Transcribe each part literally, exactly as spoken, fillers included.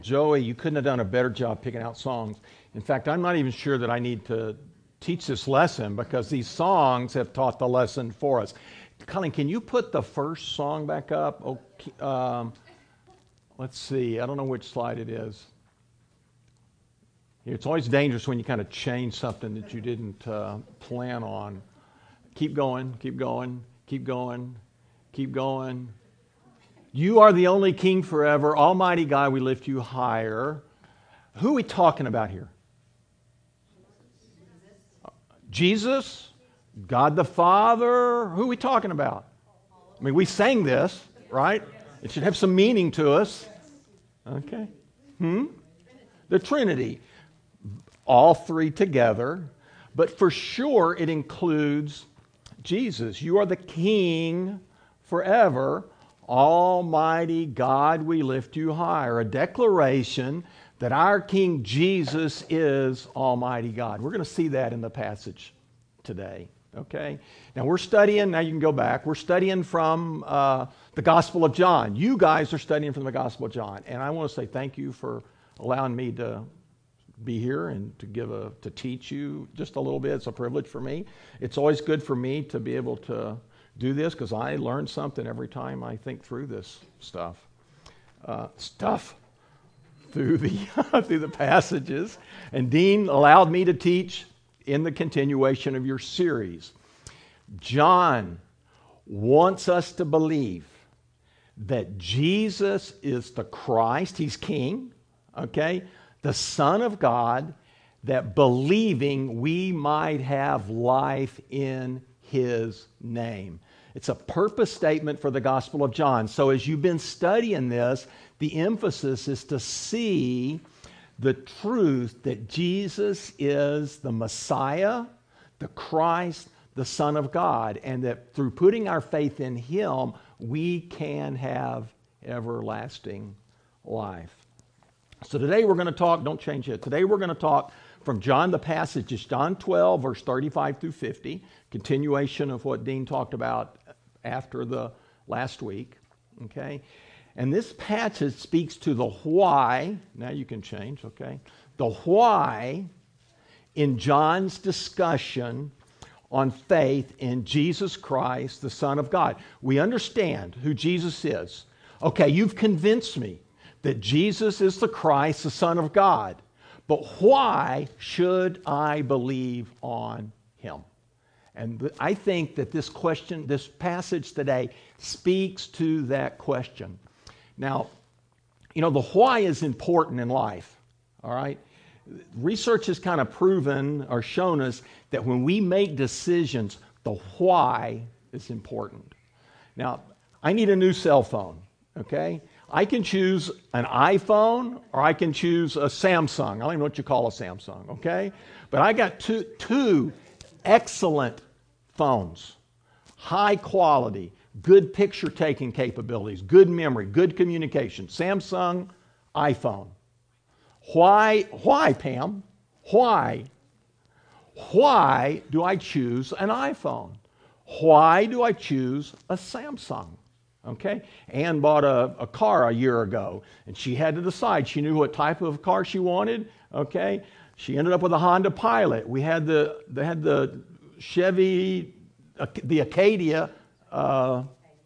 Joey, you couldn't have done a better job picking out songs. In fact, I'm not even sure that I need to teach this lesson because these songs have taught the lesson for us. Colleen, can you put the first song back up? Okay, um, let's see. I don't know which slide it is. It's always dangerous when you kind of change something that you didn't uh, plan on. Keep going, keep going, keep going, keep going. You are the only King forever. Almighty God, we lift you higher. Who are we talking about here? Jesus? God the Father? Who are we talking about? I mean, we sang this, right? It should have some meaning to us. Okay. Hmm? The Trinity. All three together. But for sure, it includes Jesus. You are the King forever. Almighty God, we lift you higher. A declaration that our King Jesus is Almighty God. We're going to see that in the passage today. Okay? Now we're studying, now you can go back, we're studying from uh, the Gospel of John. You guys are studying from the Gospel of John. And I want to say thank you for allowing me to be here and to give a to teach you just a little bit. It's a privilege for me. It's always good for me to be able to do this because I learn something every time I think through this stuff. Uh, stuff through the through the passages. And Dean allowed me to teach in the continuation of your series. John wants us to believe that Jesus is the Christ. He's King, okay? The Son of God, that believing we might have life in His name. It's a purpose statement for the Gospel of John. So as you've been studying this, the emphasis is to see the truth that Jesus is the Messiah, the Christ, the Son of God, and that through putting our faith in Him, we can have everlasting life. So today we're going to talk, don't change it, today we're going to talk from John, the passage is John twelve, verse thirty-five through fifty, continuation of what Dean talked about after the last week, okay? And this passage speaks to the why, now you can change, okay? The why in John's discussion on faith in Jesus Christ, the Son of God. We understand who Jesus is. Okay, you've convinced me that Jesus is the Christ, the Son of God. But why should I believe on Him? And I think that this question, this passage today speaks to that question. Now, you know, the why is important in life, all right? Research has kind of proven or shown us that when we make decisions, the why is important. Now, I need a new cell phone, okay? I can choose an iPhone or I can choose a Samsung. I don't even know what you call a Samsung, okay? But I got two, two excellent phones, high quality, good picture taking capabilities, good memory, good communication. Samsung, iPhone. Why, why, Pam? Why? Why do I choose an iPhone? Why do I choose a Samsung? Okay? Ann bought a, a car a year ago, and she had to decide. She knew what type of car she wanted. Okay? She ended up with a Honda Pilot. We had the they had the Chevy, uh, the Acadia, uh,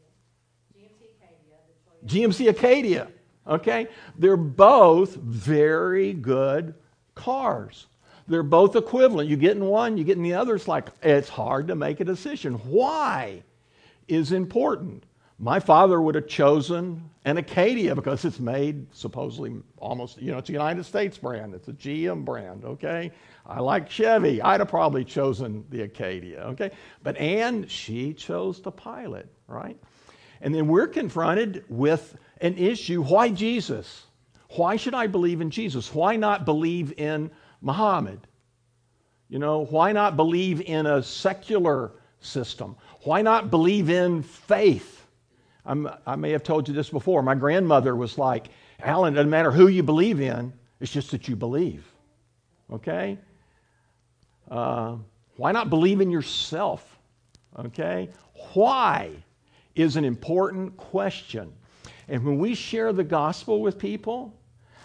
G M C Acadia. Okay? They're both very good cars. They're both equivalent. You get in one, you get in the other. It's like, it's hard to make a decision. Why is important? My father would have chosen an Acadia because it's made supposedly almost, you know, it's a United States brand. It's a G M brand, okay? I like Chevy. I'd have probably chosen the Acadia, okay? But Ann, she chose the Pilot, right? And then we're confronted with an issue. Why Jesus? Why should I believe in Jesus? Why not believe in Muhammad? You know, why not believe in a secular system? Why not believe in faith? I'm, I may have told you this before. My grandmother was like, Alan, it doesn't matter who you believe in, it's just that you believe. Okay? Uh, why not believe in yourself? Okay? Why is an important question. And when we share the gospel with people,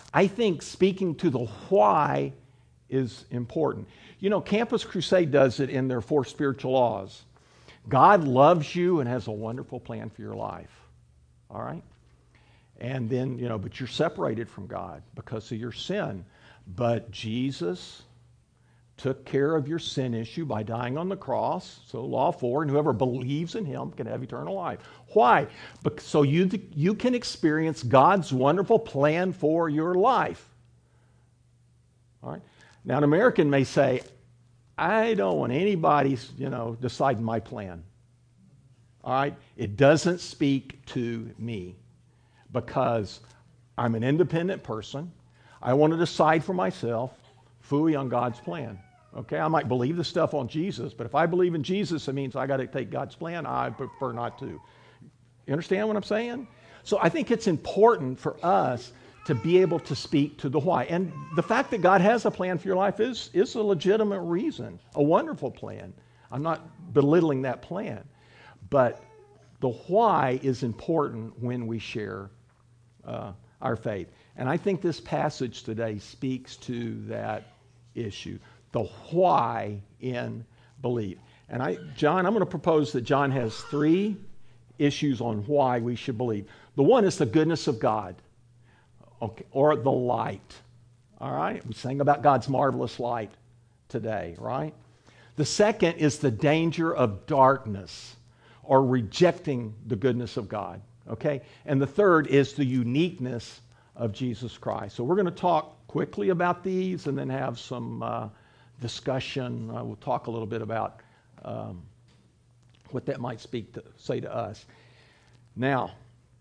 I think speaking to the why is important. You know, Campus Crusade does it in their four spiritual laws. God loves you and has a wonderful plan for your life. All right? And then, you know, but you're separated from God because of your sin. But Jesus took care of your sin issue by dying on the cross. So law four, and whoever believes in him can have eternal life. Why? Because so you, you can experience God's wonderful plan for your life. All right? Now, an American may say, I don't want anybody, you know, deciding my plan. All right? It doesn't speak to me because I'm an independent person. I want to decide for myself, phooey on God's plan. Okay, I might believe the stuff on Jesus, but if I believe in Jesus, it means I got to take God's plan. I prefer not to. You understand what I'm saying? So I think it's important for us to be able to speak to the why. And the fact that God has a plan for your life is, is a legitimate reason, a wonderful plan. I'm not belittling that plan. But the why is important when we share uh, our faith. And I think this passage today speaks to that issue. The why in belief. And I, John, I'm going to propose that John has three issues on why we should believe. The one is the goodness of God, okay, or the light. All right? We sang about God's marvelous light today, right? The second is the danger of darkness or rejecting the goodness of God, okay? And the third is the uniqueness of Jesus Christ. So we're going to talk quickly about these and then have some uh, discussion. Uh, we'll talk a little bit about um, what that might speak to, say to us. Now,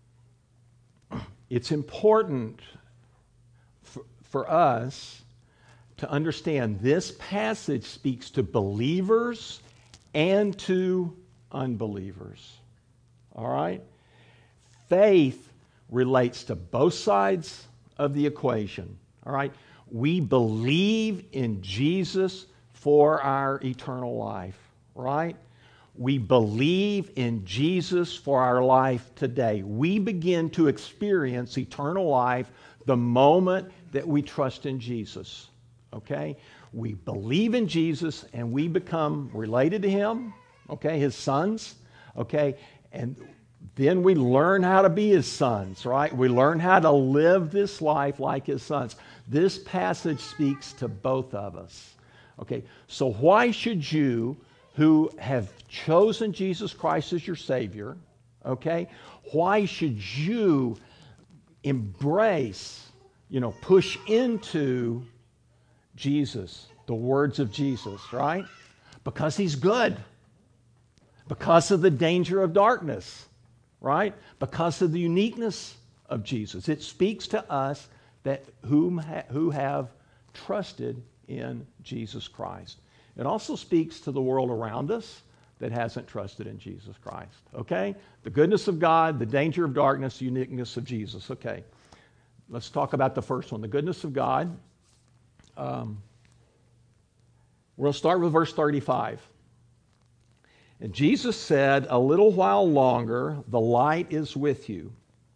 it's important for, for us to understand this passage speaks to believers and to unbelievers. All right? Faith relates to both sides of the equation. All right? We believe in Jesus for our eternal life, right? We believe in Jesus for our life today. We begin to experience eternal life the moment that we trust in Jesus, okay? We believe in Jesus and we become related to him, okay, his sons, okay? And then we learn how to be his sons, right? We learn how to live this life like his sons. This passage speaks to both of us. Okay, so why should you, who have chosen Jesus Christ as your Savior, okay, why should you embrace, you know, push into Jesus, the words of Jesus, right? Because he's good. Because of the danger of darkness, right? Because of the uniqueness of Jesus. It speaks to us that whom ha- who have trusted in Jesus Christ. It also speaks to the world around us that hasn't trusted in Jesus Christ. Okay? The goodness of God, the danger of darkness, the uniqueness of Jesus. Okay. Let's talk about the first one, the goodness of God. Um, we'll start with verse thirty-five. And Jesus said, "A little while longer, the light is with you.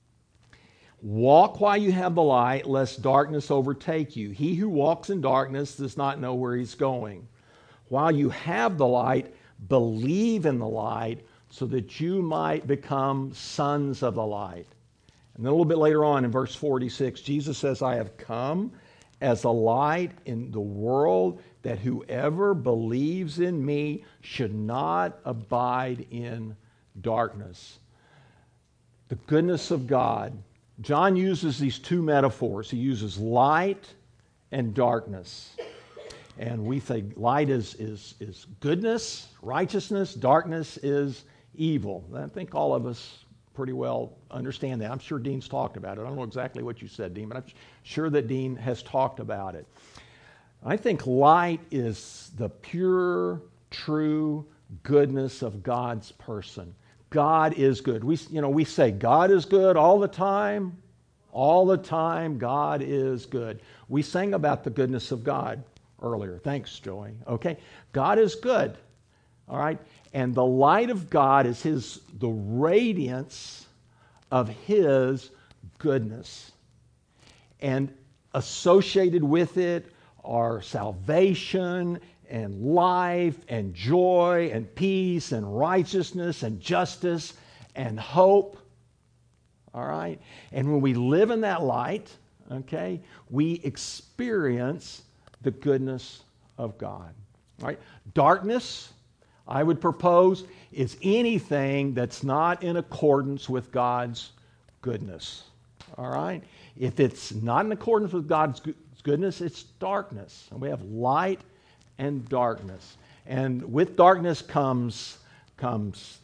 Walk while you have the light, lest darkness overtake you. He who walks in darkness does not know where he's going. While you have the light, believe in the light, so that you might become sons of the light." And then a little bit later on in verse forty-six, Jesus says, "I have come as a light in the world, that whoever believes in me should not abide in darkness." The goodness of God. John uses these two metaphors. He uses light and darkness. And we think light is, is, is goodness, righteousness. Darkness is evil. I think all of us pretty well understand that. I'm sure Dean's talked about it. I don't know exactly what you said, Dean, but I'm sure that Dean has talked about it. I think light is the pure, true goodness of God's person. God is good. We, you know, we say God is good all the time. All the time, God is good. We sang about the goodness of God earlier. Thanks, Joey. Okay? God is good. All right? And the light of God is his, the radiance of his goodness. And associated with it are salvation and life and joy and peace and righteousness and justice and hope. All right? And when we live in that light, okay, we experience the goodness of God. All right? Darkness, I would propose, is anything that's not in accordance with God's goodness. All right? If it's not in accordance with God's goodness, it's darkness. And we have light and darkness. And with darkness comes, comes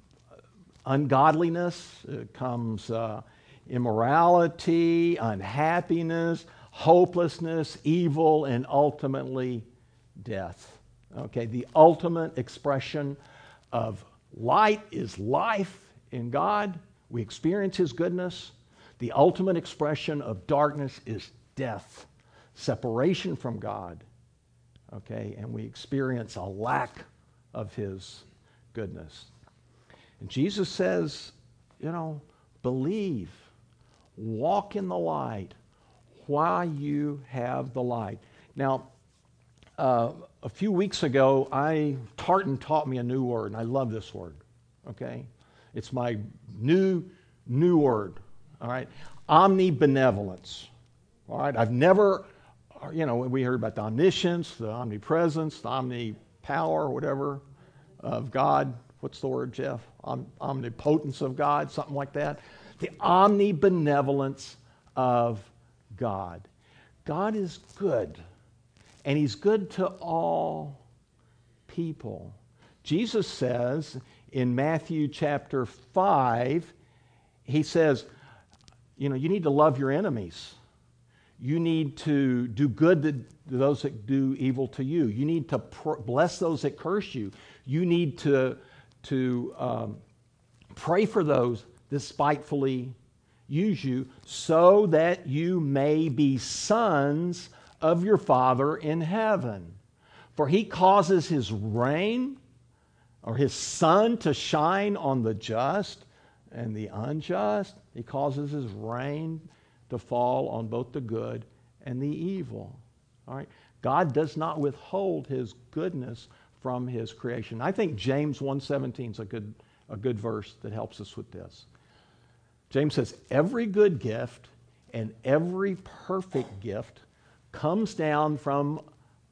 ungodliness, it comes uh, immorality, unhappiness, hopelessness, evil, and ultimately death. Okay, the ultimate expression of light is life in God. We experience His goodness. The ultimate expression of darkness is death, separation from God. Okay, and we experience a lack of His goodness. And Jesus says, you know, believe, walk in the light while you have the light. Now, uh, a few weeks ago, I Tartan taught me a new word, and I love this word. Okay, it's my new new word. All right, omnibenevolence. All right, I've never, you know, we heard about the omniscience, the omnipresence, the omnipower, whatever, of God. What's the word, Jeff? Om- omnipotence of God, something like that. The omnibenevolence of God. God is good, and He's good to all people. Jesus says in Matthew chapter five, He says, you know, you need to love your enemies. You need to do good to those that do evil to you. You need to pr- bless those that curse you. You need to, to um, pray for those that spitefully use you, so that you may be sons of your Father in heaven. For He causes His rain, or His sun, to shine on the just and the unjust. He causes His rain to fall on both the good and the evil. All right? God does not withhold His goodness from His creation. I think James one seventeen is a good, a good verse that helps us with this. James says, every good gift and every perfect gift comes down from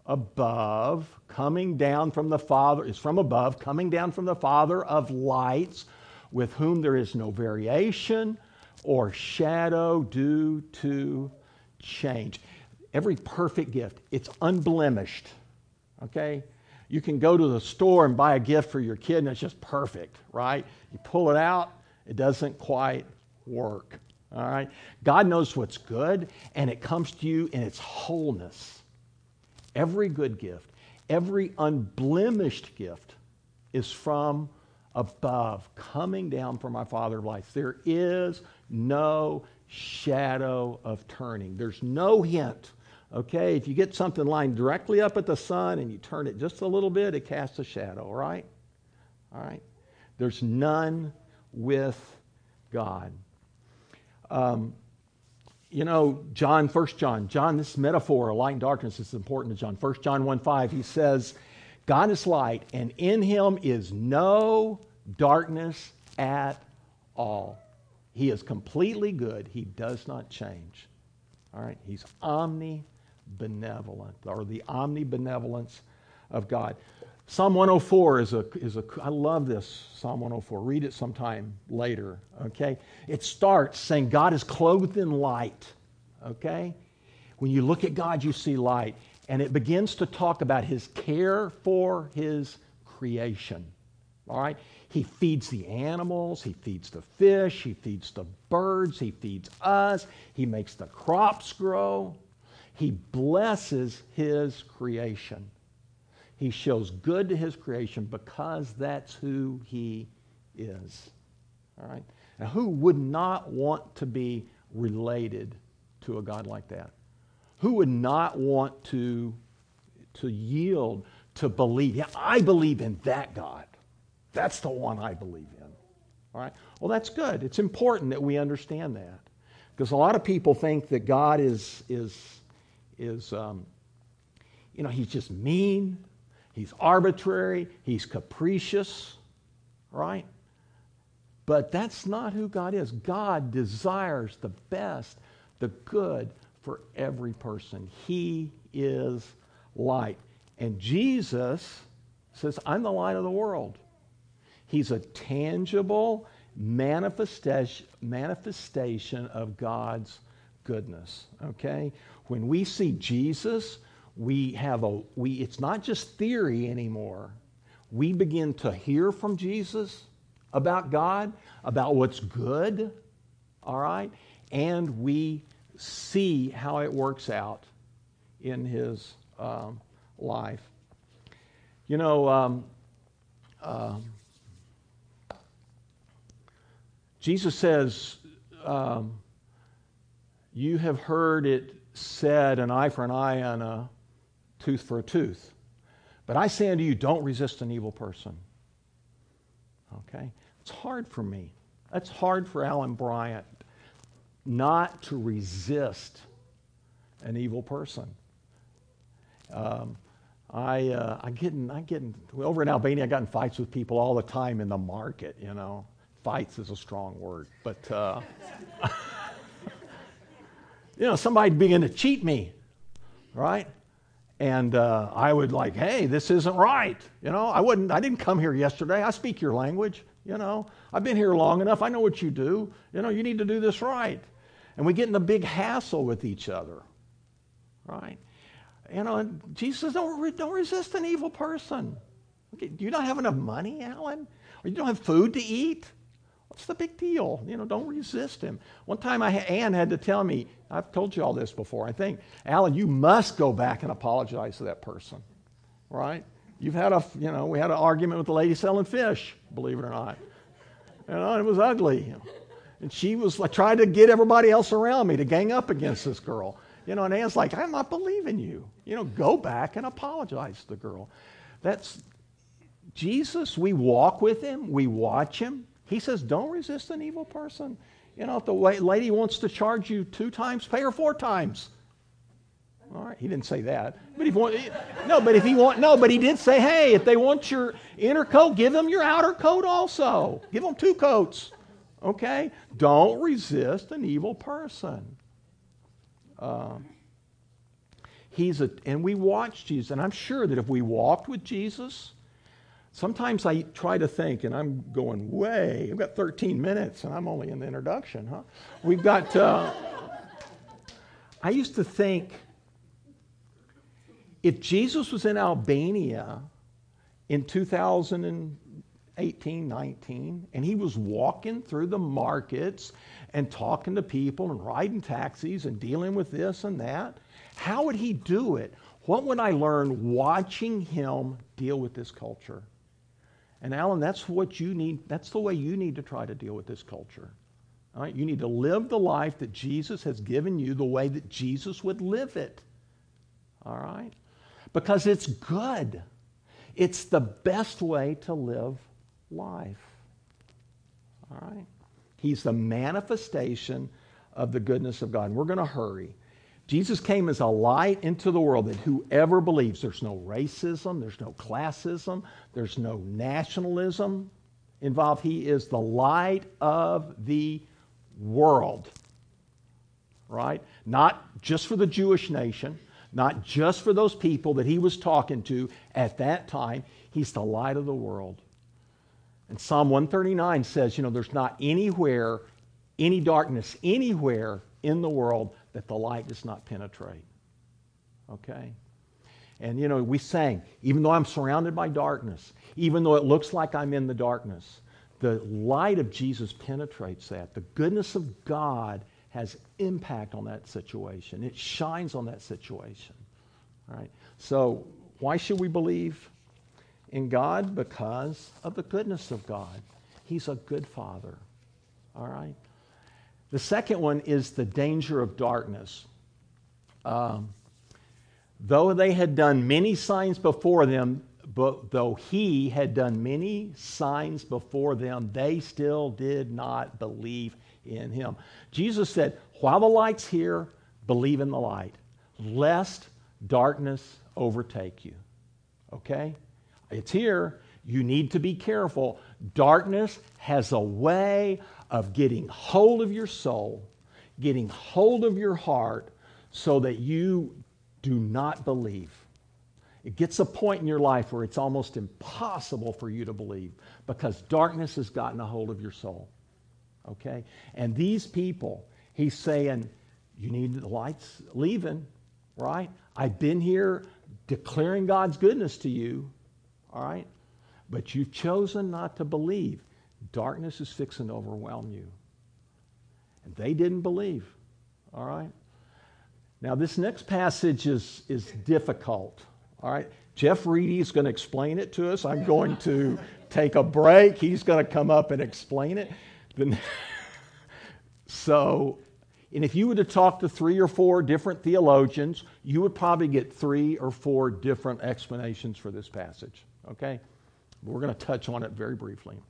above, coming down from the Father, is from above, coming down from the Father of lights, with whom there is no variation or shadow due to change. Every perfect gift, it's unblemished, okay? You can go to the store and buy a gift for your kid and it's just perfect, right? You pull it out, it doesn't quite work, all right? God knows what's good, and it comes to you in its wholeness. Every good gift, every unblemished gift is from above, coming down from our Father of lights. There is no shadow of turning. There's no hint. Okay, if you get something lined directly up at the sun and you turn it just a little bit, it casts a shadow, all right? All right? There's none with God. Um, you know, John, First John, John, this metaphor of light and darkness is important to John. First John one five, he says, God is light, and in Him is no darkness at all. He is completely good. He does not change. All right? He's omnibenevolent, or the omnibenevolence of God. Psalm one oh four is a, is a, I love this Psalm one oh four. Read it sometime later, okay? It starts saying God is clothed in light, okay? When you look at God, you see light. And it begins to talk about His care for His creation, all right? He feeds the animals, He feeds the fish, He feeds the birds, He feeds us, He makes the crops grow. He blesses His creation. He shows good to His creation because that's who He is. All right? Now, who would not want to be related to a God like that? Who would not want to, to yield, to believe? Yeah, I believe in that God. That's the one I believe in. All right? Well, that's good. It's important that we understand that. Because a lot of people think that God is, is, is um, you know, he's just mean, he's arbitrary, he's capricious, right? But that's not who God is. God desires the best, the good for every person. He is light. And Jesus says, I'm the light of the world. He's a tangible manifestation, manifestation of God's goodness. Okay? When we see Jesus, we have a we it's not just theory anymore. We begin to hear from Jesus about God, about what's good, all right? And we see how it works out in his um, life. You know, um, um, Jesus says, um, you have heard it said, an eye for an eye and a tooth for a tooth. But I say unto you, don't resist an evil person. Okay? It's hard for me. That's hard for Alan Bryant not to resist an evil person. Um, I uh, I get in, I get in, over in Albania, I got in fights with people all the time in the market, you know. Fights is a strong word, but uh, you know, somebody began to cheat me, right? And uh, I would like, hey, this isn't right. You know, I wouldn't. I didn't come here yesterday. I speak your language. You know, I've been here long enough. I know what you do. You know, you need to do this right. And we get in a big hassle with each other, right? You know, and Jesus says, don't, don't resist an evil person. Okay, do you not have enough money, Alan? Or you don't have food to eat? What's the big deal? You know, don't resist him. One time I, Ann had to tell me, I've told you all this before, I think, Alan, you must go back and apologize to that person, right? You've had a, you know, we had an argument with the lady selling fish, believe it or not. You know, it was ugly. And she was like, trying to get everybody else around me to gang up against this girl. You know, and Ann's like, I'm not believing you. You know, go back and apologize to the girl. That's Jesus. We walk with him. We watch him. He says, don't resist an evil person. You know, if the lady wants to charge you two times, pay her four times. All right, he didn't say that. But if want, no, but if he want, no, but he did say, hey, if they want your inner coat, give them your outer coat also. Give them two coats. Okay? Don't resist an evil person. Uh, he's a, and we watch Jesus, and I'm sure that if we walked with Jesus, sometimes I try to think, and I'm going way, I've got thirteen minutes, and I'm only in the introduction, huh? We've got, uh, I used to think, if Jesus was in Albania in two thousand eighteen, nineteen, and he was walking through the markets and talking to people and riding taxis and dealing with this and that, how would he do it? What would I learn watching him deal with this culture? And Alan, that's what you need, that's the way you need to try to deal with this culture. All right? You need to live the life that Jesus has given you the way that Jesus would live it. All right? Because it's good. It's the best way to live life. All right? He's the manifestation of the goodness of God. And we're going to hurry. Jesus came as a light into the world that whoever believes, there's no racism, there's no classism, there's no nationalism involved. He is the light of the world. Right? Not just for the Jewish nation, not just for those people that he was talking to at that time. He's the light of the world. And Psalm one thirty-nine says, you know, there's not anywhere, any darkness anywhere in the world that the light does not penetrate. Okay? And, you know, we sang, even though I'm surrounded by darkness, even though it looks like I'm in the darkness, the light of Jesus penetrates that. The goodness of God has impact on that situation. It shines on that situation. All right? So why should we believe in God? Because of the goodness of God. He's a good Father. All right? The second one is the danger of darkness. Um, though they had done many signs before them, but though he had done many signs before them, they still did not believe in him. Jesus said, while the light's here, believe in the light, lest darkness overtake you. Okay? It's here. You need to be careful. Darkness has a way of getting hold of your soul, getting hold of your heart, so that you do not believe. It gets a point in your life where it's almost impossible for you to believe because darkness has gotten a hold of your soul. Okay? And these people, he's saying, you need the lights leaving, right? I've been here declaring God's goodness to you, all right? But you've chosen not to believe. Darkness is fixing to overwhelm you. And they didn't believe, all right? Now, this next passage is, is difficult, all right? Jeff Reedy is going to explain it to us. I'm going to take a break. He's going to come up and explain it. Then, so, and if you were to talk to three or four different theologians, you would probably get three or four different explanations for this passage, okay? We're going to touch on it very briefly.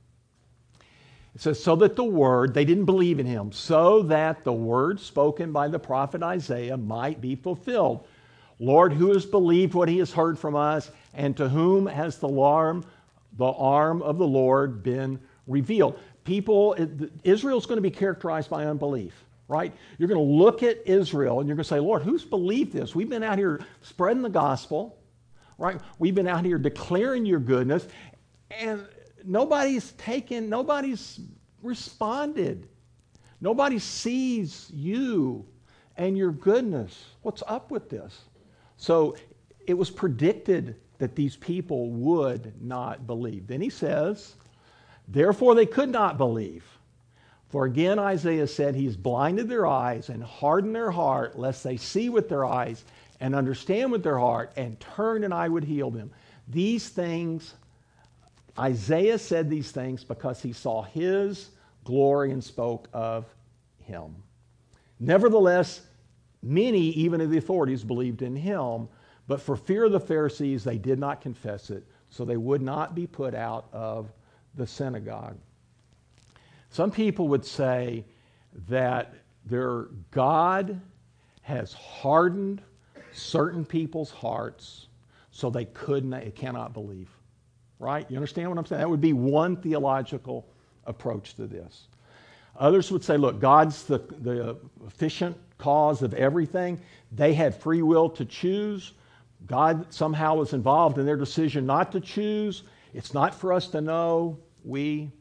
It says, so that the word, they didn't believe in him, so that the word spoken by the prophet Isaiah might be fulfilled. Lord, who has believed what he has heard from us, and to whom has the arm, the arm of the Lord been revealed? People, Israel's going to be characterized by unbelief, right? You're going to look at Israel and you're going to say, Lord, who's believed this? We've been out here spreading the gospel, right? We've been out here declaring your goodness, and nobody's taken, nobody's responded. Nobody sees you and your goodness. What's up with this? So it was predicted that these people would not believe. Then he says, therefore they could not believe. For again Isaiah said, he's blinded their eyes and hardened their heart, lest they see with their eyes and understand with their heart and turn, and I would heal them. These things, Isaiah said these things because he saw his glory and spoke of him. Nevertheless, many, even of the authorities, believed in him, but for fear of the Pharisees, they did not confess it, so they would not be put out of the synagogue. Some people would say that their God has hardened certain people's hearts so they could not, they cannot believe. Right? You understand what I'm saying? That would be one theological approach to this. Others would say, look, God's the, the efficient cause of everything. They had free will to choose. God somehow was involved in their decision not to choose. It's not for us to know. We,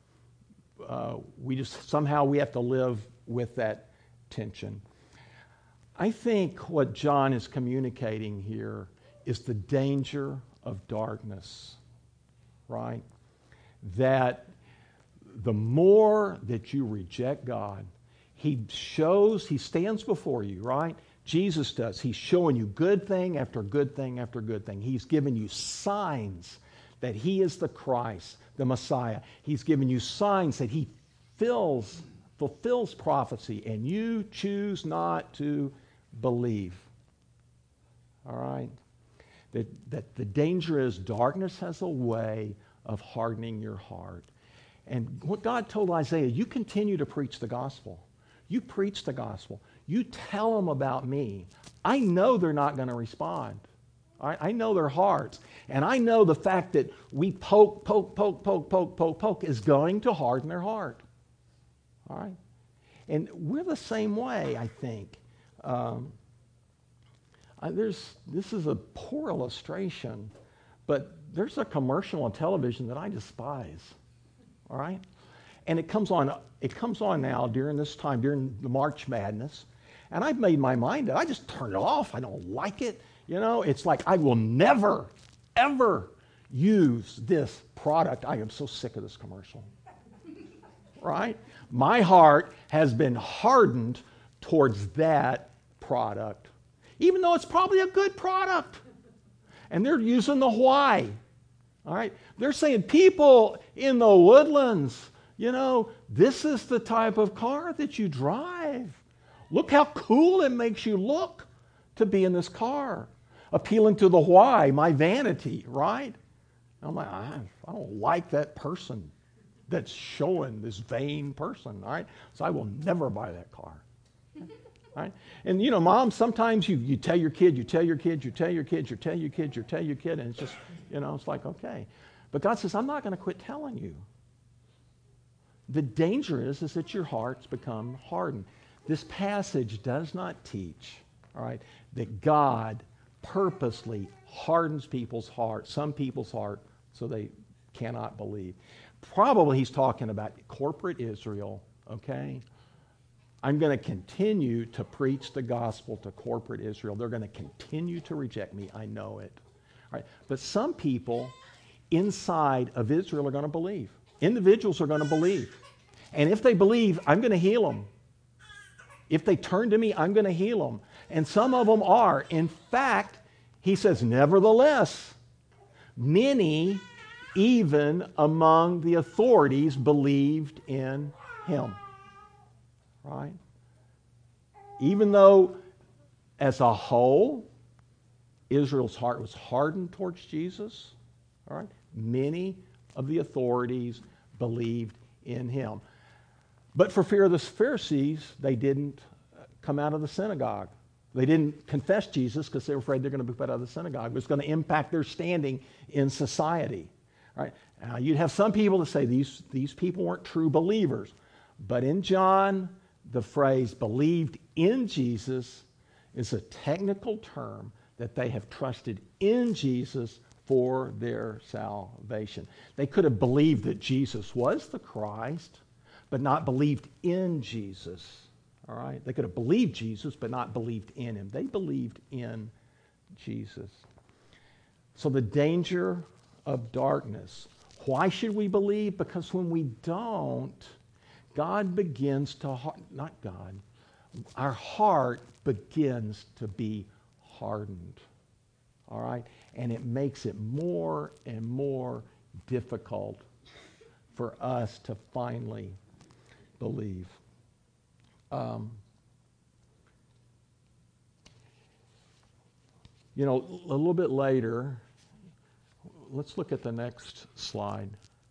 uh, we just, somehow we have to live with that tension. I think what John is communicating here is the danger of darkness, right? That the more that you reject God, he shows, he stands before you, right? Jesus does. He's showing you good thing after good thing after good thing. He's given you signs that he is the Christ, the Messiah. He's given you signs that he fills, fulfills prophecy, and you choose not to believe. All right? That, that the danger is darkness has a way of hardening your heart. And what God told Isaiah, you continue to preach the gospel. You preach the gospel. You tell them about me. I know they're not going to respond. I, I know their hearts. And I know the fact that we poke, poke, poke, poke, poke, poke, poke is going to harden their heart. All right? And we're the same way, I think. Um, I, there's, this is a poor illustration, but there's a commercial on television that I despise. All right? And it comes on, it comes on now during this time, during the March Madness. And I've made my mind up. I just turn it off. I don't like it. You know, it's like I will never, ever use this product. I am so sick of this commercial. Right? My heart has been hardened towards that product, even though it's probably a good product. And they're using the why. All right? They're saying, people in the Woodlands, you know, this is the type of car that you drive. Look how cool it makes you look to be in this car. Appealing to the why, my vanity, right? I'm like, I, I don't like that person. that's showing this vain person, all right? So I will never buy that car. Right? And you know, mom, sometimes you, you tell your kid, you tell your kid, you tell your kids, you tell your kids, you tell your kid, and it's just, you know, it's like, okay. But God says, I'm not going to quit telling you. The danger is, is that your hearts become hardened. This passage does not teach, all right, that God purposely hardens people's hearts, some people's heart, so they cannot believe. Probably he's talking about corporate Israel, okay? I'm going to continue to preach the gospel to corporate Israel. They're going to continue to reject me. I know it. All right. But some people inside of Israel are going to believe. Individuals are going to believe. And if they believe, I'm going to heal them. If they turn to me, I'm going to heal them. And some of them are. In fact, he says, nevertheless, many, even among the authorities, believed in him. Right? Even though, as a whole, Israel's heart was hardened towards Jesus, all right, many of the authorities believed in him. But for fear of the Pharisees, they didn't come out of the synagogue. They didn't confess Jesus because they were afraid they're going to be put out of the synagogue. It was going to impact their standing in society. All right? Now, you'd have some people to say these, these people weren't true believers. But in John, the phrase believed in Jesus is a technical term that they have trusted in Jesus for their salvation. They could have believed that Jesus was the Christ, but not believed in Jesus. All right? They could have believed Jesus, but not believed in him. They believed in Jesus. So the danger of darkness. Why should we believe? Because when we don't, God begins to, not God, our heart begins to be hardened. All right? And it makes it more and more difficult for us to finally believe. Um, you know, a little bit later, let's look at the next slide.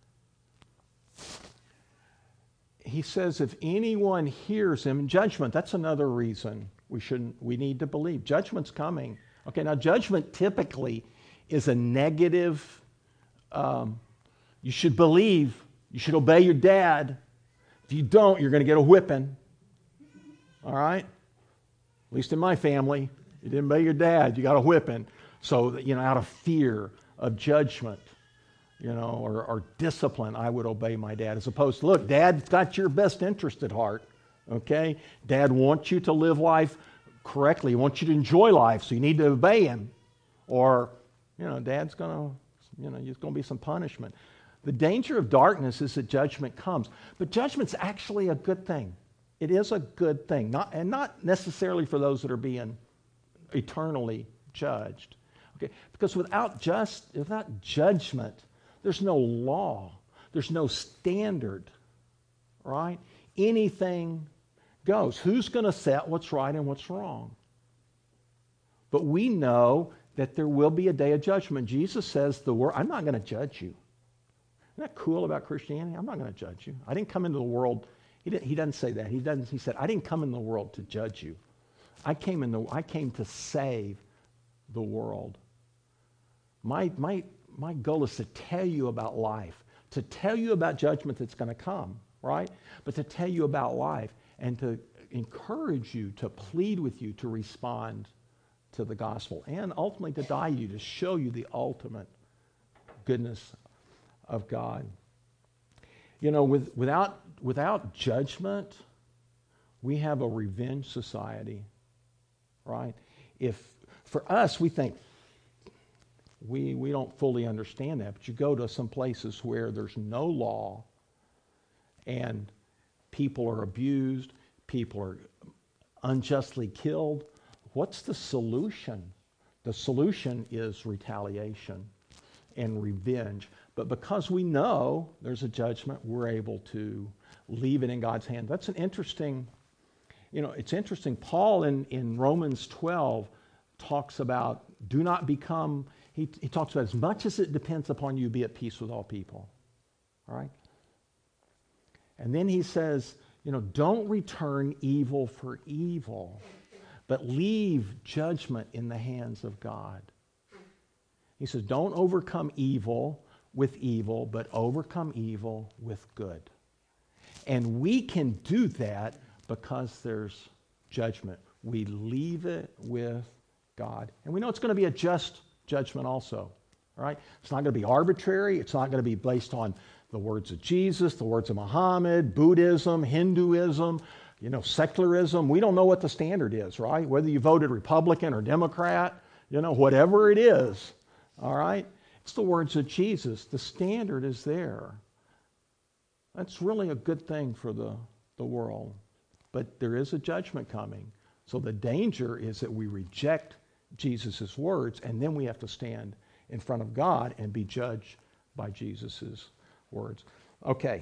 He says, if anyone hears him, judgment, that's another reason we shouldn't, we need to believe. Judgment's coming. Okay, now judgment typically is a negative, um, you should believe, you should obey your dad. If you don't, you're going to get a whipping. All right? At least in my family, you didn't obey your dad, you got a whipping. So, you know, out of fear of judgment, you know, or, or discipline, I would obey my dad. As opposed to, look, Dad's got your best interest at heart, okay? Dad wants you to live life correctly. He wants you to enjoy life, so you need to obey him. Or, you know, Dad's going to, you know, there's going to be some punishment. The danger of darkness is that judgment comes. But judgment's actually a good thing. It is a good thing, not, and not necessarily for those that are being eternally judged. Okay? Because without just, without judgment, there's no law. There's no standard, right? Anything goes. Who's going to set what's right and what's wrong? But we know that there will be a day of judgment. Jesus says, "The world, I'm not going to judge you." Isn't that cool about Christianity? I'm not going to judge you. I didn't come into the world. He didn't, he doesn't say that. He doesn't. He said, "I didn't come into the world to judge you. I came in the. I came to save the world." My my. My goal is to tell you about life, to tell you about judgment that's going to come, right? But to tell you about life and to encourage you, to plead with you to respond to the gospel and ultimately to die you, to show you the ultimate goodness of God. You know, with, without, without judgment, we have a revenge society, right? If for us, we think, We we don't fully understand that, but you go to some places where there's no law and people are abused, people are unjustly killed. What's the solution? The solution is retaliation and revenge. But because we know there's a judgment, we're able to leave it in God's hand. That's an interesting, you know, it's interesting. Paul in, in Romans twelve talks about do not become, he, he talks about as much as it depends upon you, be at peace with all people. All right? And then he says, you know, don't return evil for evil, but leave judgment in the hands of God. He says, don't overcome evil with evil, but overcome evil with good. And we can do that because there's judgment. We leave it with God. And we know it's going to be a just judgment also. Right? It's not going to be arbitrary. It's not going to be based on the words of Jesus, the words of Muhammad, Buddhism, Hinduism, you know, secularism. We don't know what the standard is, right? Whether you voted Republican or Democrat, you know, whatever it is, all right? It's the words of Jesus. The standard is there. That's really a good thing for the, the world. But there is a judgment coming. So the danger is that we reject Jesus' words, and then we have to stand in front of God and be judged by Jesus' words. Okay.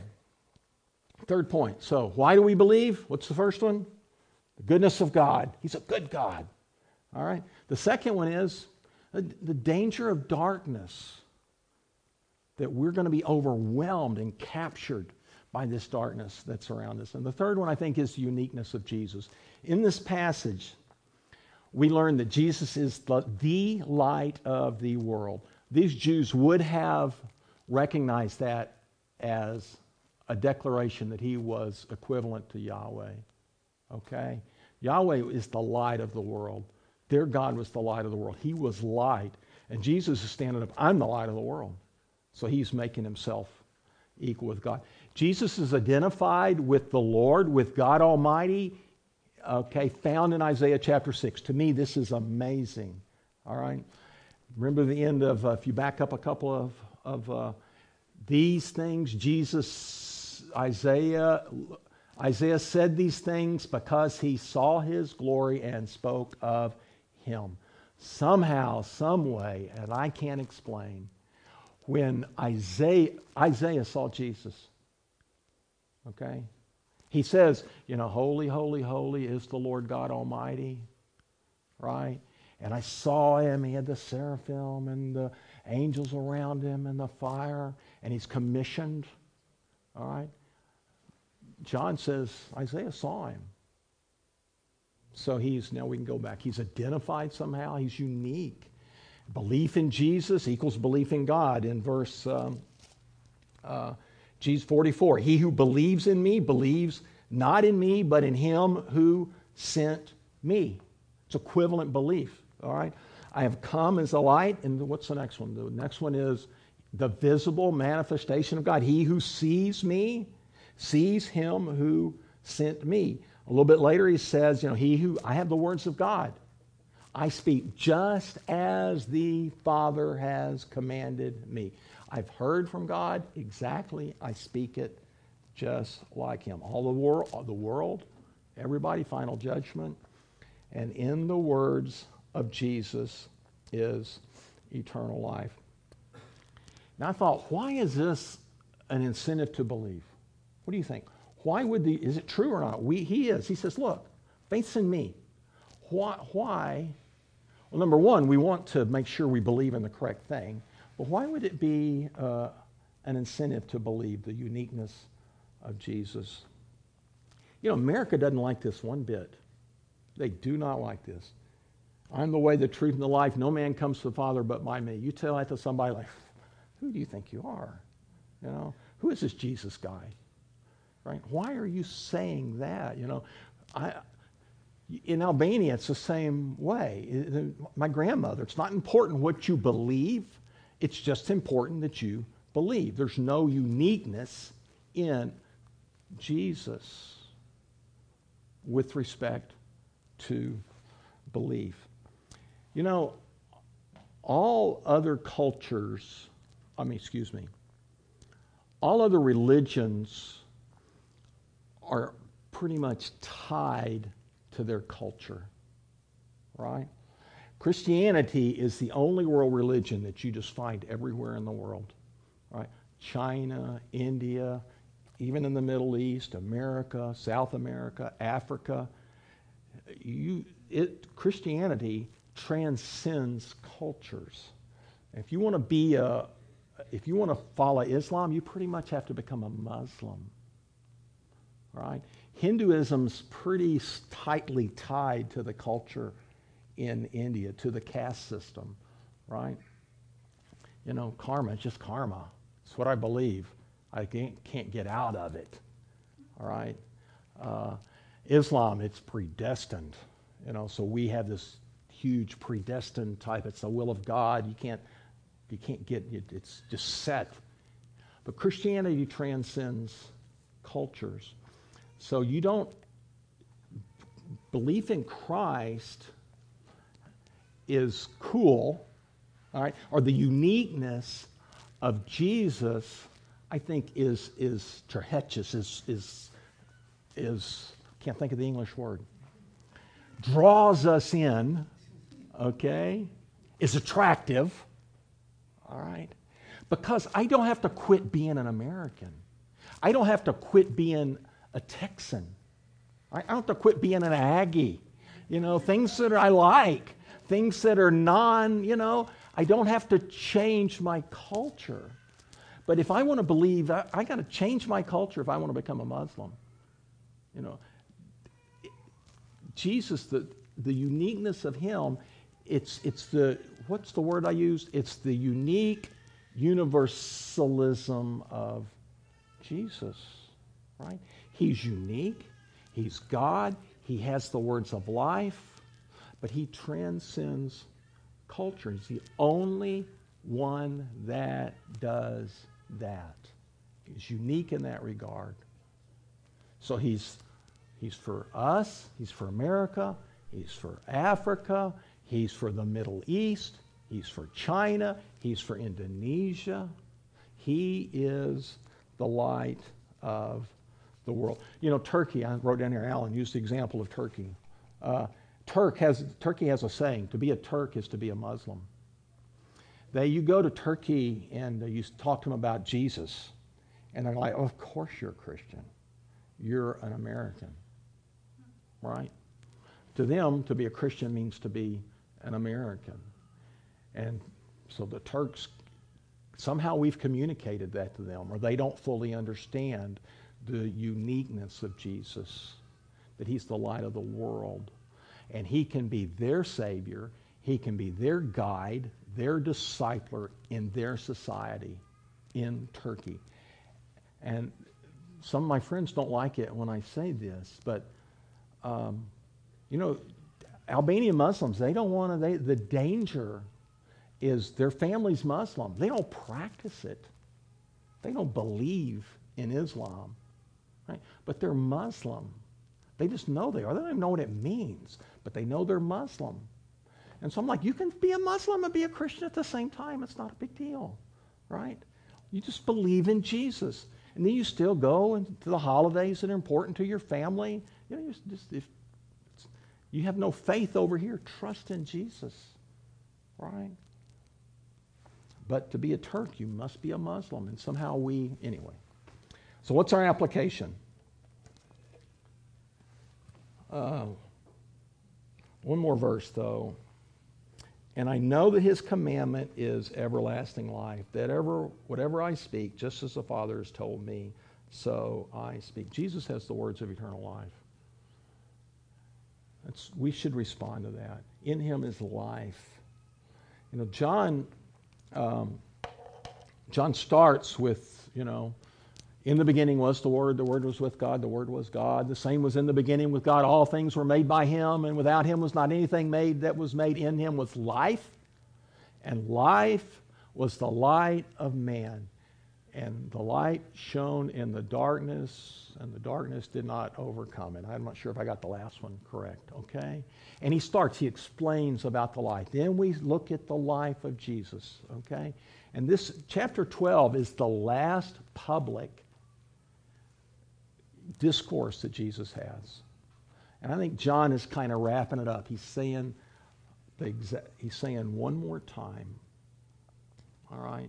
Third point. So why do we believe? What's the first one? The goodness of God. He's a good God. All right. The second one is the danger of darkness, that we're going to be overwhelmed and captured by this darkness that's around us. And the third one, I think, is the uniqueness of Jesus. In this passage, we learn that Jesus is the, the light of the world. These Jews would have recognized that as a declaration that he was equivalent to Yahweh. Okay? Yahweh is the light of the world. Their God was the light of the world. He was light. And Jesus is standing up, I'm the light of the world. So he's making himself equal with God. Jesus is identified with the Lord, with God Almighty, okay, found in Isaiah chapter six. To me, this is amazing. All right? Remember the end of, uh, if you back up a couple of, of uh, these things, Jesus, Isaiah, Isaiah said these things because he saw his glory and spoke of him. Somehow, some way, and I can't explain, when Isaiah, Isaiah saw Jesus, okay, he says, you know, holy, holy, holy is the Lord God Almighty, right? And I saw him. He had the seraphim and the angels around him and the fire, and he's commissioned, all right? John says Isaiah saw him. So he's, now we can go back. He's identified somehow. He's unique. Belief in Jesus equals belief in God. In verse um, uh, Jesus forty-four, he who believes in me believes not in me, but in him who sent me. It's equivalent belief, all right? I have come as a light, and what's the next one? The next one is the visible manifestation of God. He who sees me sees him who sent me. A little bit later he says, you know, he who, I have the words of God. I speak just as the Father has commanded me. I've heard from God exactly. I speak it just like him. All the world, the world, everybody, final judgment. And in the words of Jesus is eternal life. Now I thought, why is this an incentive to believe? What do you think? Why would the, is it true or not? We, he is. He says, look, faith's in me. Why, why? Well, number one, we want to make sure we believe in the correct thing. But why would it be uh, an incentive to believe the uniqueness of Jesus? You know, America doesn't like this one bit. They do not like this. I'm the way, the truth, and the life. No man comes to the Father but by me. You tell that to somebody like, who do you think you are? You know, who is this Jesus guy? Right? Why are you saying that? You know, I, in Albania, it's the same way. My grandmother, it's not important what you believe. It's just important that you believe. There's no uniqueness in Jesus with respect to belief. You know, all other cultures, I mean, excuse me, all other religions are pretty much tied to their culture, right? Christianity is the only world religion that you just find everywhere in the world, right? China, India, even in the Middle East, America, South America, Africa. You, it, Christianity transcends cultures. If you want to be a, if you want to follow Islam, you pretty much have to become a Muslim. right? Hinduism's pretty tightly tied to the culture in India, to the caste system, right? You know, karma, it's just karma. It's what I believe. I can't, can't get out of it, all right? Uh, Islam, it's predestined, you know, so we have this huge predestined type. It's the will of God. You can't, you can't get it. It's just set. But Christianity transcends cultures. So you don't, belief in Christ is cool, all right? Or the uniqueness of Jesus, I think, is is terhetches, is is is can't think of the English word. Draws us in, okay? Is attractive, all right? Because I don't have to quit being an American. I don't have to quit being a Texan. I don't have to quit being an Aggie. You know, things that I like, things that are non, you know, I don't have to change my culture. But if I want to believe, I, I got to change my culture if I want to become a Muslim. You know, Jesus, the, the uniqueness of him, it's, it's the, what's the word I used? It's the unique universalism of Jesus, right? He's unique. He's God. He has the words of life, but he transcends culture. He's the only one that does that. He's unique in that regard. So he's he's for us, he's for America, he's for Africa, he's for the Middle East, he's for China, he's for Indonesia. He is the light of the world. You know, Turkey, I wrote down here, Alan used the example of Turkey. Uh, Turk has, Turkey has a saying, to be a Turk is to be a Muslim. They, you go to Turkey and uh, you talk to them about Jesus, and they're like, oh, of course you're a Christian. You're an American, right? To them, to be a Christian means to be an American. And so the Turks, somehow we've communicated that to them, or they don't fully understand the uniqueness of Jesus, that he's the light of the world. And he can be their Savior, he can be their guide, their discipler in their society in Turkey. And some of my friends don't like it when I say this, but um, you know, Albanian Muslims, they don't want to, they, the danger is their family's Muslim. They don't practice it. They don't believe in Islam, right? But they're Muslim. They just know they are. They don't even know what it means, but they know they're Muslim. And so I'm like, you can be a Muslim and be a Christian at the same time. It's not a big deal, right? You just believe in Jesus. And then you still go into the holidays that are important to your family. You know, just, just if you have no faith over here, trust in Jesus, right? But to be a Turk, you must be a Muslim. And somehow we, anyway. So what's our application? Uh, one more verse, though. And I know that his commandment is everlasting life, that ever, whatever I speak, just as the Father has told me, so I speak. Jesus has the words of eternal life. That's, we should respond to that. In him is life. You know, John, um, John starts with, you know, in the beginning was the Word, the Word was with God, the Word was God. The same was in the beginning with God. All things were made by him, and without him was not anything made that was made. In him was life, and life was the light of man. And the light shone in the darkness, and the darkness did not overcome it. I'm not sure if I got the last one correct, okay? And he starts, he explains about the light. Then we look at the life of Jesus, okay? And this, chapter twelve, is the last public discourse that Jesus has. And I think John is kind of wrapping it up. He's saying, the exa- he's saying one more time, all right,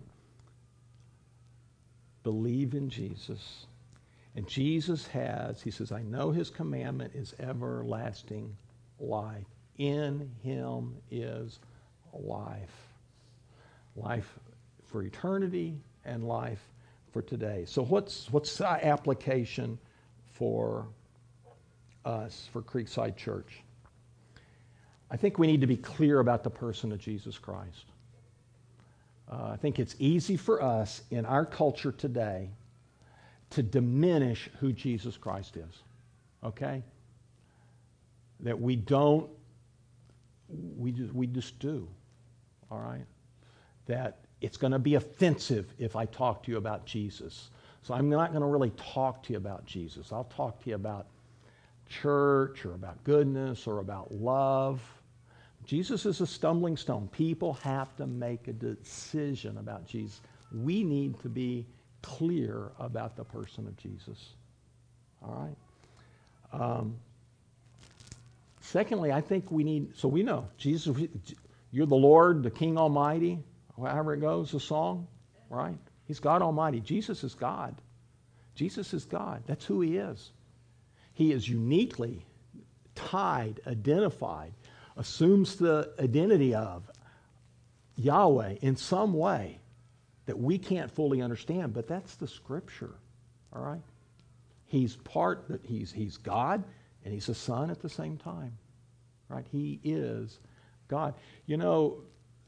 believe in Jesus. And Jesus has, he says, I know his commandment is everlasting life. In him is life. Life for eternity and life for today. So what's what's our application for us, for Creekside Church. I think we need to be clear about the person of Jesus Christ. Uh, I think it's easy for us in our culture today to diminish who Jesus Christ is, okay? That we don't, we just, we just do, all right? That it's going to be offensive if I talk to you about Jesus. So I'm not going to really talk to you about Jesus. I'll talk to you about church or about goodness or about love. Jesus is a stumbling stone. People have to make a decision about Jesus. We need to be clear about the person of Jesus. All right? Um, secondly, I think we need, so we know, Jesus, you're the Lord, the King Almighty, however it goes, the song, right? He's God Almighty. Jesus is God. Jesus is God. That's who he is. He is uniquely tied, identified, assumes the identity of Yahweh in some way that we can't fully understand, but that's the Scripture, all right? He's part, that he's, he's God, and he's a son at the same time, right? He is God. You know,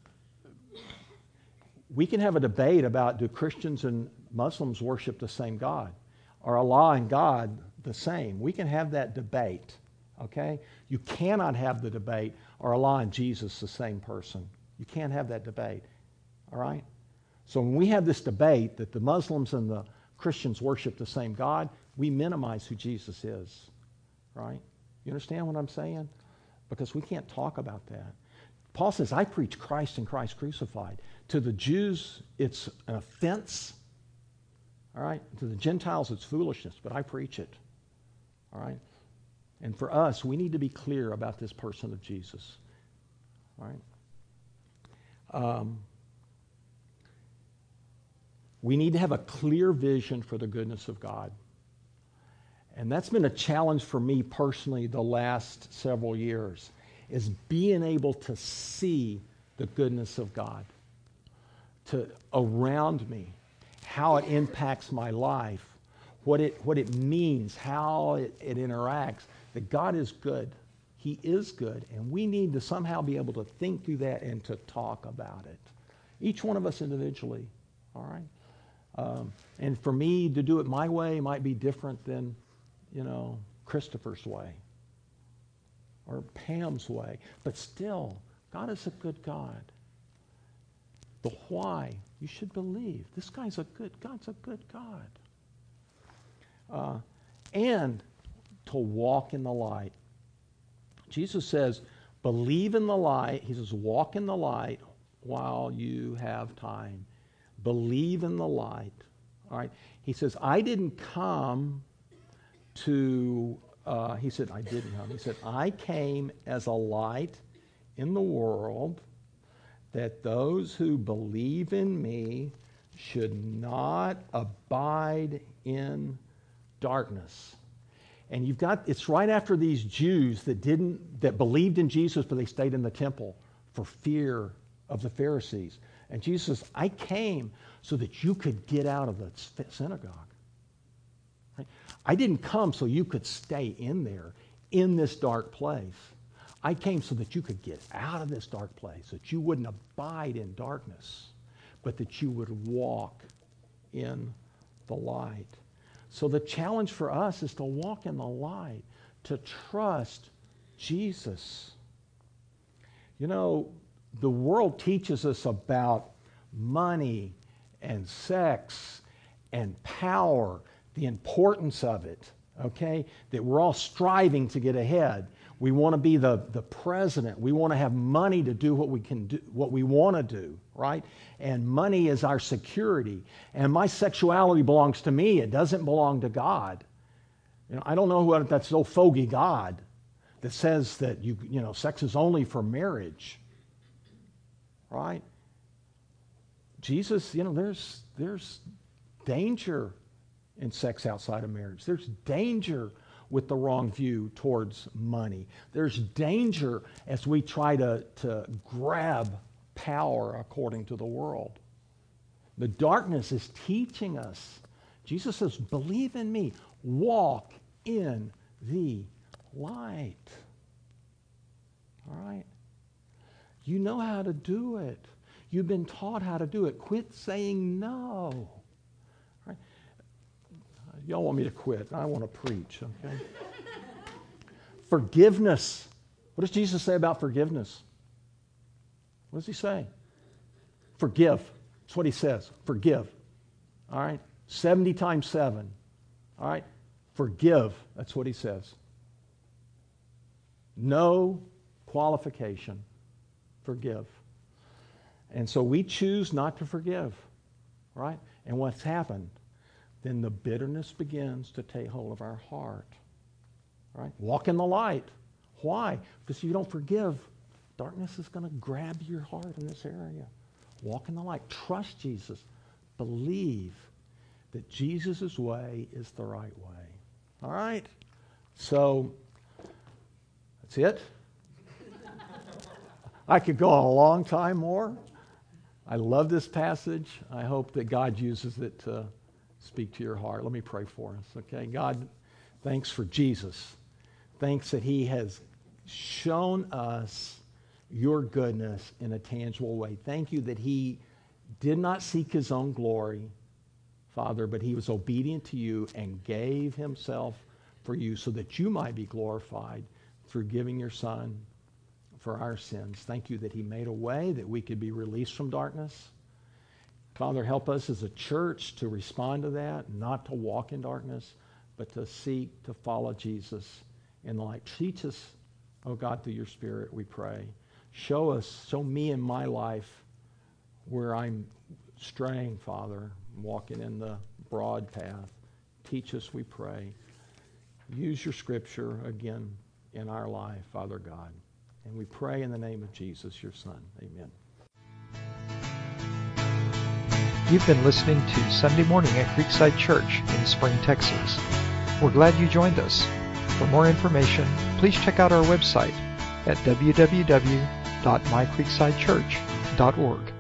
we can have a debate about, do Christians and Muslims worship the same God? Are Allah and God the same? We can have that debate, okay? You cannot have the debate, are Allah and Jesus the same person? You can't have that debate, all right? So when we have this debate that the Muslims and the Christians worship the same God, we minimize who Jesus is, right? You understand what I'm saying? Because we can't talk about that. Paul says, I preach Christ and Christ crucified. To the Jews, it's an offense, all right? To the Gentiles, it's foolishness, but I preach it, all right? And for us, we need to be clear about this person of Jesus, all right? Um, we need to have a clear vision for the goodness of God. And that's been a challenge for me personally the last several years, is being able to see the goodness of God to around me, how it impacts my life, what it, what it means, how it, it interacts, that God is good. He is good, and we need to somehow be able to think through that and to talk about it. Each one of us individually, all right? Um, and for me, to do it my way might be different than, you know, Christopher's way or Pam's way. But still, God is a good God. The why, you should believe. This guy's a good, God's a good God. Uh, and to walk in the light. Jesus says, believe in the light. He says, walk in the light while you have time. Believe in the light. All right. He says, I didn't come to, uh, he said, I didn't come. He said, I came as a light in the world that those who believe in me should not abide in darkness. And you've got, it's right after these Jews that didn't, that believed in Jesus, but they stayed in the temple for fear of the Pharisees. And Jesus says, I came so that you could get out of the synagogue. Right? I didn't come so you could stay in there, in this dark place. I came so that you could get out of this dark place, that you wouldn't abide in darkness, but that you would walk in the light. So the challenge for us is to walk in the light, to trust Jesus. You know, the world teaches us about money and sex and power, the importance of it, okay? That we're all striving to get ahead. We want to be the, the president. We want to have money to do what we can do, what we want to do, right? And money is our security. And my sexuality belongs to me. It doesn't belong to God. You know, I don't know what that's old fogey God that says that you you know sex is only for marriage, right? Jesus, you know, there's there's danger in sex outside of marriage. There's danger with the wrong view towards money. There's danger as we try to, to grab power according to the world. The darkness is teaching us. Jesus says, believe in me. Walk in the light. All right? You know how to do it. You've been taught how to do it. Quit saying no. All right? Y'all want me to quit. I want to preach, okay? Forgiveness. What does Jesus say about forgiveness? What does he say? Forgive. That's what he says. Forgive. All right? seventy times seven. All right? Forgive. That's what he says. No qualification. Forgive. And so we choose not to forgive. Right? And what's happened? Then the bitterness begins to take hold of our heart. Right? Walk in the light. Why? Because if you don't forgive, darkness is going to grab your heart in this area. Walk in the light. Trust Jesus. Believe that Jesus' way is the right way. All right? So, that's it. I could go on a long time more. I love this passage. I hope that God uses it to speak to your heart. Let me pray for us, okay? God, thanks for Jesus. Thanks that he has shown us your goodness in a tangible way. Thank you that he did not seek his own glory, Father, but he was obedient to you and gave himself for you so that you might be glorified through giving your Son for our sins. Thank you that he made a way that we could be released from darkness. Father, help us as a church to respond to that, not to walk in darkness, but to seek to follow Jesus in the light. Teach us, oh God, through your Spirit, we pray. Show us, show me in my life where I'm straying, Father, walking in the broad path. Teach us, we pray. Use your Scripture again in our life, Father God. And we pray in the name of Jesus, your Son. Amen. You've been listening to Sunday Morning at Creekside Church in Spring, Texas. We're glad you joined us. For more information, please check out our website at w w w dot my creekside church dot org.